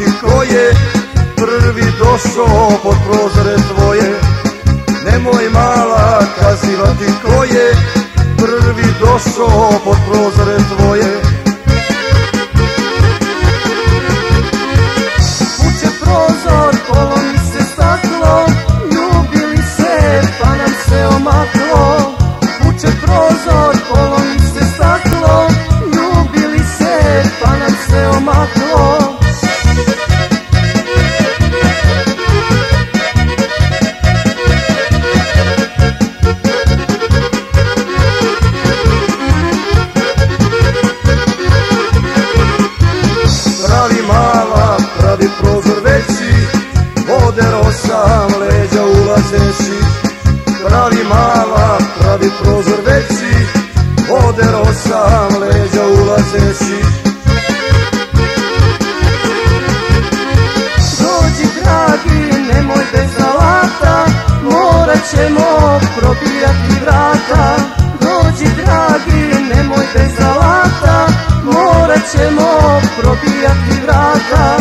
kazivati ko je prvi došao pod prozore tvoje. Nemoj mala kazivati ko je prvi došao pod prozore tvoje. Puče prozor, polomi se staklo, ljubili se pa nam se omaklo. Puče prozor, polomi se staklo, ljubili se pa nam se omaklo. Pravi mala, pravi prozor veći, odero sam leđa ulazeći. Pravi mala, pravi prozor veći, odero sam leđa ulazeći. Dođi dragi, nemoj bez alata, morat ćemo probijati vrata. Dođi dragi, nemoj bez alata, morat ćemo probijati vrata.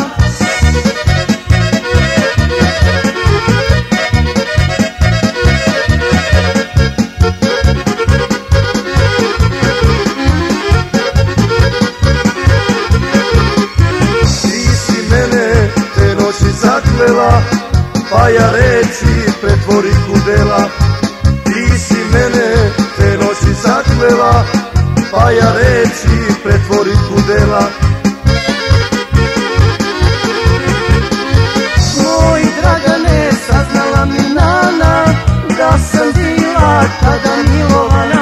Ti si mene te noći zaklela, pa ja reći pretvori kudela. Ti si mene te noći zaklela, pa ja reći pretvori kudela. Moj Dragane, saznala mi Nana da sam bila tada milovana.